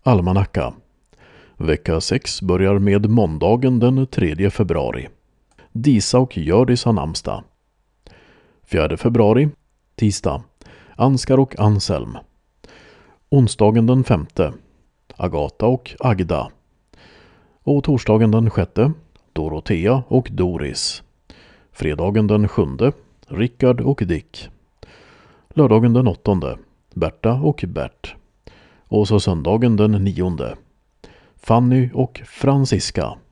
Almanacka. Vecka 6 börjar med måndagen den 3 februari. Disa och Hjördis har namnsdag. 4 februari, tisdag, Ansgar och Anselm. Onsdagen den 5, Agata och Agda. Och torsdagen den 6, Dorotea och Doris. Fredagen den 7, Rickard och Dick. Lördagen den 8, Berta och Bert. Och så söndagen den 9, Fanny och Franziska.